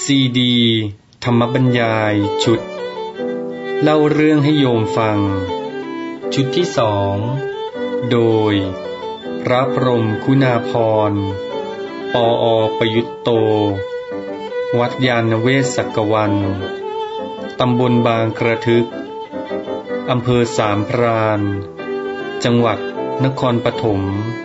ซีดีธรรมบรรยายชุดเล่าเรื่องให้โยมฟังชุดที่2โดยพระพรหมคุณาภรณ์ปอ.ประยุตโตวัดยานเวศกวันตำบลบางกระทึกอำเภอสามพรานจังหวัดนครปฐม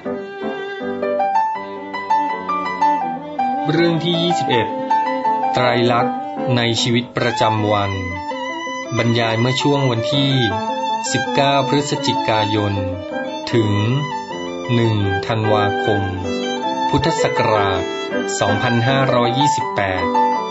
เรื่องที่21ไตรลักษณ์ในชีวิตประจำวันบรรยายเมื่อช่วงวันที่19พฤศจิกายนถึง1ธันวาคมพุทธศักราช2528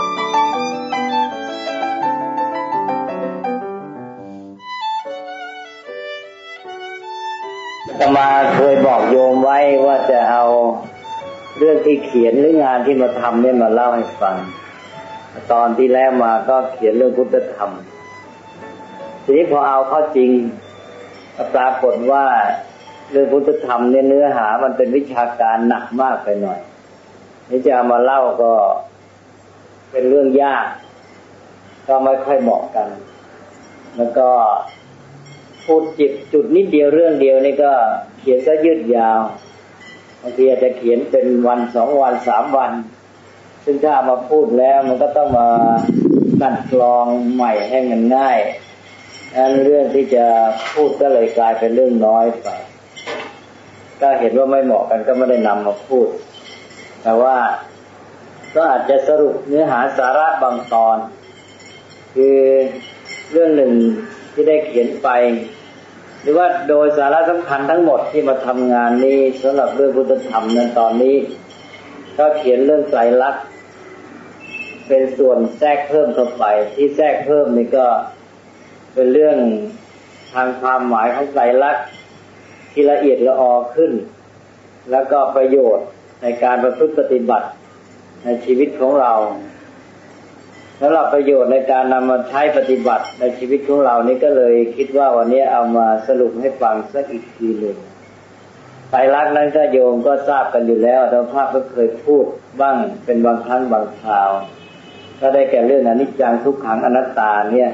อาตมาเคยบอกโยมไว้ว่าจะเอาเรื่องที่เขียนหรืองานที่มาทำเนี่ยมาเล่าให้ฟังตอนที่แล้วมาก็เขียนเรื่องพุทธธรรมทีนี้พอเอาเข้าจริงปรากฏว่าเรื่องพุทธธรรมเนี่ยเนื้อหามันเป็นวิชาการหนักมากไปหน่อยนี่จะเอามาเล่าก็เป็นเรื่องยากก็ไม่ค่อยเหมาะกันแล้วก็พูดจุดนิดเดียวเรื่องเดียวนี่ก็เขียนซะยืดยาวบางทีอาจจะเขียนเป็นวัน2วัน3วันซึ่งถ้ามาพูดแล้วมันก็ต้องมาตัดกลองใหม่ให้มันง่ายอันเรื่องที่จะพูดก็เลยกลายเป็นเรื่องน้อยไปก็เห็นว่าไม่เหมาะกันก็ไม่ได้นำมาพูดแต่ว่าก็อาจจะสรุปเนื้อหาสาระบางตอนคือเรื่องหนึ่งที่ได้เขียนไปหรือว่าโดยสาระสำคัญทั้งหมดที่มาทำงานนี้สำหรับเรื่องพุทธธรรมนั้นตอนนี้ก็เขียนเรื่องไตรลักษณ์เป็นส่วนแทรกเพิ่มเข้าไปที่แทรกเพิ่มนี่ก็เป็นเรื่องทางความหมายของไตรลักษณ์ที่ละเอียดละออขึ้นแล้วก็ประโยชน์ในการประพฤติปฏิบัติในชีวิตของเราสำหรับประโยชน์ในการนำมาใช้ปฏิบัติในชีวิตของเรานี่ก็เลยคิดว่าวันนี้เอามาสรุปให้ฟังสักอีกทีหนึ่งไตรลักษณ์นั้นก็โยมก็ทราบกันอยู่แล้วอาภาพก็เคยพูดบ้างเป็นบางครั้งบางคราวก็ได้แก่เรื่องอนิจจังทุกขังอนัตตาเนี่ย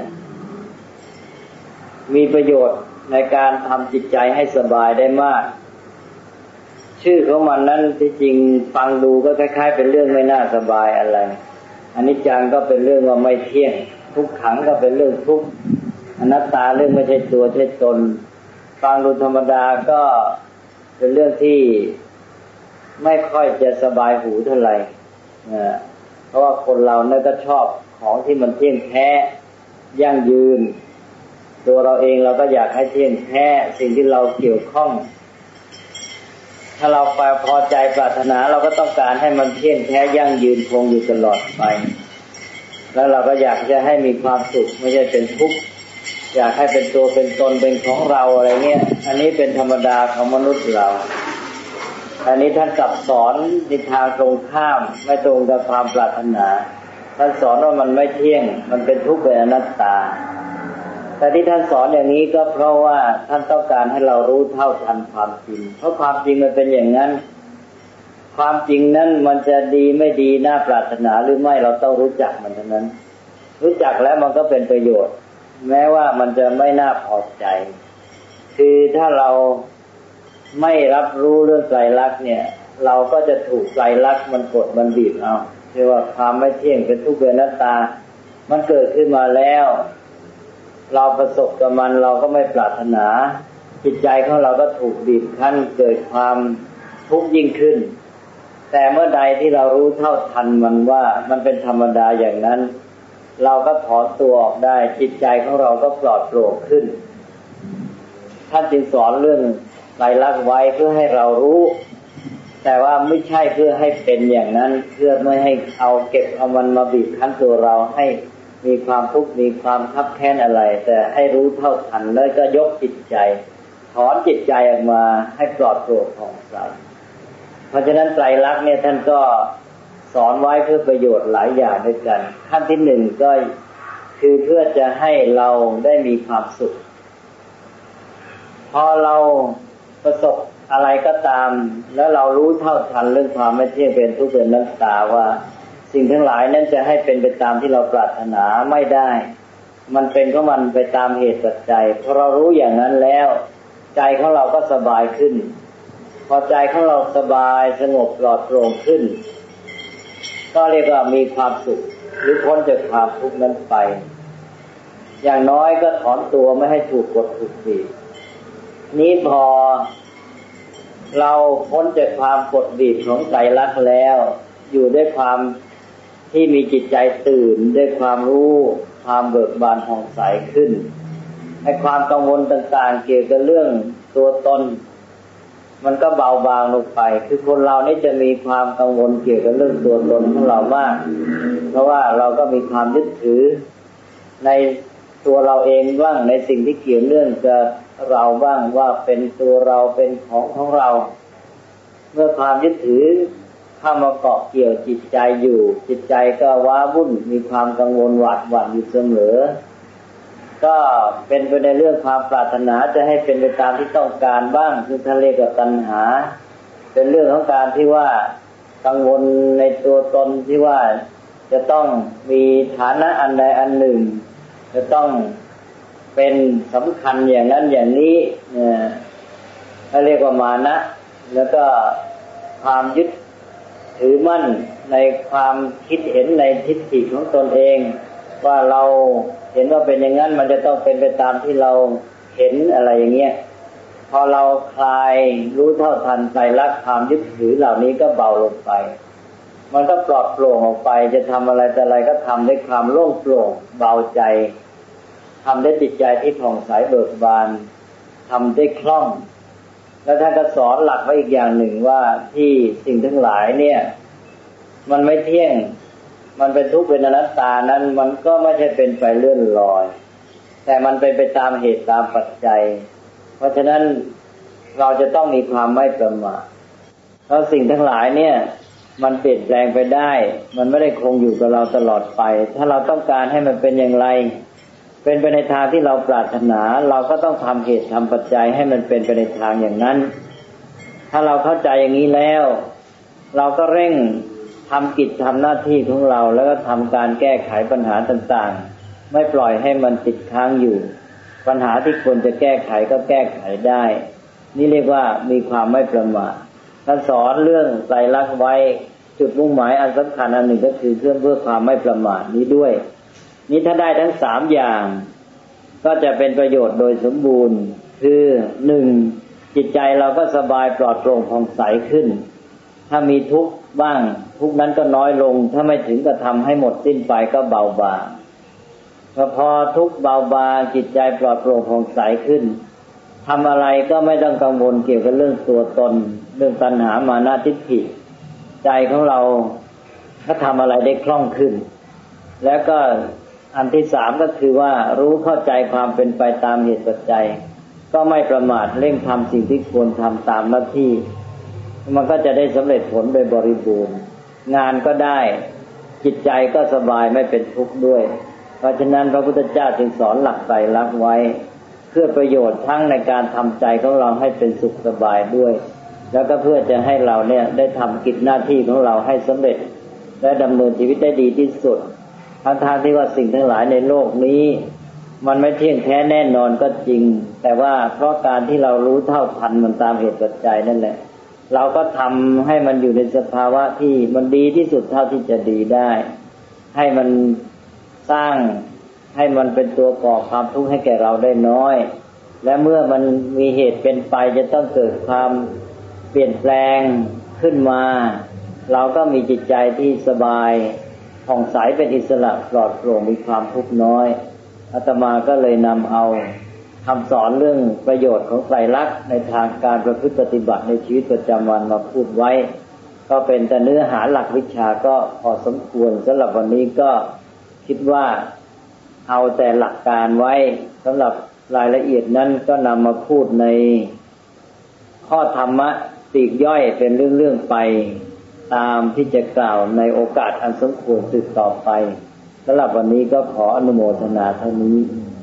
มีประโยชน์ในการทำจิตใจให้สบายได้มากชื่อของมันนั้นที่จริงฟังดูก็คล้ายๆเป็นเรื่องไม่น่าสบายอะไรอนิจจังก็เป็นเรื่องว่าไม่เที่ยงทุกขังก็เป็นเรื่องทุกข์อนัตตาเรื่องไม่ใช่ตัวใช่ตนฟังดูธรรมดาก็เป็นเรื่องที่ไม่ค่อยจะสบายหูเท่าไหร่เพราะว่าคนเราเนี่ยก็ชอบของที่มันเที่ยงแท้ยั่งยืนตัวเราเองเราก็อยากให้เที่ยงแท้สิ่งที่เราเกี่ยวข้องถ้าเราพอใจปรารถนาเราก็ต้องการให้มันเที่ยงแท้ยั่งยืนคงอยู่ตลอดไปแล้วเราก็อยากจะให้มีความสุขไม่ใช่เป็นทุกข์อยากให้เป็นตัวเป็นตนเป็นของเราอะไรเงี้ยอันนี้เป็นธรรมดาของมนุษย์เราอันนี้ท่านกลับสอนในทางตรงข้ามไม่ตรงกับความปรารถนาท่านสอนว่ามันไม่เที่ยงมันเป็นทุกข์เป็นอนัตตาแต่ที่ท่านสอนอย่างนี้ก็เพราะว่าท่านต้องการให้เรารู้เท่าทันความจริงเพราะความจริงมันเป็นอย่างนั้นความจริงนั้นมันจะดีไม่ดีน่าปรารถนาหรือไม่เราต้องรู้จักมันเท่านั้นรู้จักแล้วมันก็เป็นประโยชน์แม้ว่ามันจะไม่น่าพอใจคือถ้าเราไม่รับรู้เรื่องไตรลักษณ์เนี่ยเราก็จะถูกไตรลักษณ์มันกดมันบีบเอาเรียกว่าความไม่เที่ยงเป็นทุกข์เป็นอนัตตามันเกิดขึ้นมาแล้วเราประสบกับมันเราก็ไม่ปรารถนาจิตใจของเราก็ถูกบีบคั้นเกิดความทุกข์ยิ่งขึ้นแต่เมื่อใดที่เรารู้เท่าทันมันว่ามันเป็นธรรมดาอย่างนั้นเราก็ถอนตัวออกได้จิตใจของเราก็ปลอดโปร่งขึ้นท่านจึงสอนเรื่องไตรลักษณ์ไว้เพื่อให้เรารู้แต่ว่าไม่ใช่เพื่อให้เป็นอย่างนั้นเพื่อไม่ให้เอาเก็บเอามันมาบีบคั้นตัวเราให้มีความทุกข์มีความคับแค้นอะไรแต่ให้รู้เท่าทันแล้วก็ยกจิตใจถอนจิตใจออกมาให้ปลอดโปร่งผ่องใสเพราะฉะนั้นไตรลักษณ์เนี่ยท่านก็สอนไว้เพื่อประโยชน์หลายอย่างด้วยกันขั้นที่หนึ่งก็คือเพื่อจะให้เราได้มีความสุขพอเราประสบอะไรก็ตามแล้วเรารู้เท่าทันเรื่องความไม่เที่ยงเป็นทุกข์เป็นอนัตตาว่าสิ่งทั้งหลายนั้นจะให้เป็นไปตามที่เราปรารถนาไม่ได้มันเป็นของมันไปตามเหตุปัจจัยพอเรารู้อย่างนั้นแล้วใจของเราก็สบายขึ้นพอใจของเราสบายสงบปลอดโปร่งขึ้นก็เรียกว่ามีความสุขหรือพ้นจากความทุกข์นั้นไปอย่างน้อยก็ถอนตัวไม่ให้ถูกกดถูกบีบนี้พอเราพ้นจากความกดบีบของไตรลักษณ์แล้วอยู่ด้วยความที่มีจิตใจตื่นด้วยความรู้ความเบิกบานผ่องใสขึ้นให้ความกังวลต่างๆเกี่ยวกับเรื่องตัวตนมันก็เบาบางลงไปคือคนเรานี่จะมีความกังวลเกี่ยวกับเรื่องตัวตนของเรามากเพราะว่าเราก็มีความยึดถือในตัวเราเองบ้างในสิ่งที่เกี่ยวเนื่องกับเราบ้างว่าเป็นตัวเราเป็นของเราเมื่อความยึดถือเข้ามาเกาะเกี่ยวจิตใจอยู่จิตใจก็ว้าวุ่นมีความกังวลหวาดหวั่นอยู่เสมอก็เป็นไปในเรื่องความปรารถนาจะให้เป็นไปตามที่ต้องการบ้างคือทะเลกับตัณหาเป็นเรื่องของการที่ว่ากังวลในตัวตนที่ว่าจะต้องมีฐานะอันใดอันหนึ่งจะต้องเป็นสำคัญอย่างนั้นอย่างนี้เรียกว่ามานะแล้วก็ความยึดถือมั่นในความคิดเห็นในทิฏฐิของตนเองว่าเราเห็นว่าเป็นอย่างนั้นมันจะต้องเป็นไปตามที่เราเห็นอะไรอย่างเงี้ยพอเราคลายรู้เท่าทันไตรลักษณ์ความยึดถือเหล่านี้ก็เบาลงไปมันก็ปลอดโปร่งออกไปจะทำอะไรแต่อะไรก็ทำด้วยความโล่งโปร่งเบาใจทำด้วยจิตใจที่ผ่องใสเบิกบานทำได้คล่องแล้วท่านก็สอนหลักไว้อีกอย่างหนึ่งว่าที่สิ่งทั้งหลายเนี่ยมันไม่เที่ยงมันเป็นทุกข์เป็นอนัตตานั้นมันก็ไม่ใช่เป็นไปเลื่อนลอยแต่มันเป็นไปตามเหตุตามปัจจัยเพราะฉะนั้นเราจะต้องมีความไม่ประมาทเพราะสิ่งทั้งหลายเนี่ยมันเปลี่ยนแปลงไปได้มันไม่ได้คงอยู่กับเราตลอดไปถ้าเราต้องการให้มันเป็นอย่างไรเป็นไปในทางที่เราปรารถนาเราก็ต้องทำเหตุทำปัจจัยให้มันเป็นไปในทางอย่างนั้นถ้าเราเข้าใจอย่างนี้แล้วเราก็เร่งทำกิจทำหน้าที่ของเราแล้วก็ทำการแก้ไขปัญหาต่างๆไม่ปล่อยให้มันติดค้างอยู่ปัญหาที่ควรจะแก้ไขก็แก้ไขได้นี่เรียกว่ามีความไม่ประมาทท่านสอนเรื่องไตรลักษณ์ไว้จุดมุ่งหมายอันสำคัญอันหนึ่งก็คือเพื่อความไม่ประมาทนี้ด้วยนี้ถ้าได้ทั้ง3อย่างก็จะเป็นประโยชน์โดยสมบูรณ์คือ 1. จิตใจเราก็สบายปลอดโปร่งผ่องใสขึ้นถ้ามีทุกข์บ้างทุกข์นั้นก็น้อยลงถ้าไม่ถึงกับทำให้หมดสิ้นไปก็เบาบางพอทุกข์เบาบางจิตใจปลอดโปร่งผ่องใสขึ้นทำอะไรก็ไม่ต้องกังวลเกี่ยวกับเรื่องตัวตนเรื่องตัณหามานะทิฏฐิใจของเราก็ทำอะไรได้คล่องขึ้นแล้วก็อันที่3ก็คือว่ารู้เข้าใจความเป็นไปตามเหตุปัจจัยก็ไม่ประมาทเร่งทำสิ่งที่ควรทำตามหน้าที่มันก็จะได้สำเร็จผลโดยบริบูรณ์งานก็ได้จิตใจก็สบายไม่เป็นทุกข์ด้วยเพราะฉะนั้นพระพุทธเจ้าจึงสอนหลักไตรลักษณ์ไว้เพื่อประโยชน์ทั้งในการทำใจของเราให้เป็นสุขสบายด้วยแล้วก็เพื่อจะให้เราเนี่ยได้ทำกิจหน้าที่ของเราให้สำเร็จและดำเนินชีวิตได้ดีที่สุดทั้งที่ว่าสิ่งทั้งหลายในโลกนี้มันไม่เที่ยงแท้แน่นอนก็จริงแต่ว่าเพราะการที่เรารู้เท่าทันมันตามเหตุปัจจัยนั่นแหละเราก็ทำให้มันอยู่ในสภาวะที่มันดีที่สุดเท่าที่จะดีได้ให้มันสร้างให้มันเป็นตัวก่อความทุกข์ให้แก่เราได้น้อยและเมื่อมันมีเหตุเป็นไปจะต้องเกิดความเปลี่ยนแปลงขึ้นมาเราก็มีจิตใจที่สบายผ่องใสเป็นอิสระปลอดโปร่งมีความทุกข์น้อยอาตมาก็เลยนำเอาคำสอนเรื่องประโยชน์ของไตรลักษณ์ในทางการประพฤติปฏิบัติในชีวิตประจำวันมาพูดไว้ก็เป็นแต่เนื้อหาหลักวิชาก็พอสมควรสำหรับวันนี้ก็คิดว่าเอาแต่หลักการไว้สำหรับรายละเอียดนั้นก็นำมาพูดในข้อธรรมะปลีกย่อยเป็นเรื่องๆไปตามที่จะกล่าวในโอกาสอันสมควรสืบต่อไปสำหรับวันนี้ก็ขออนุโมทนาเท่านี้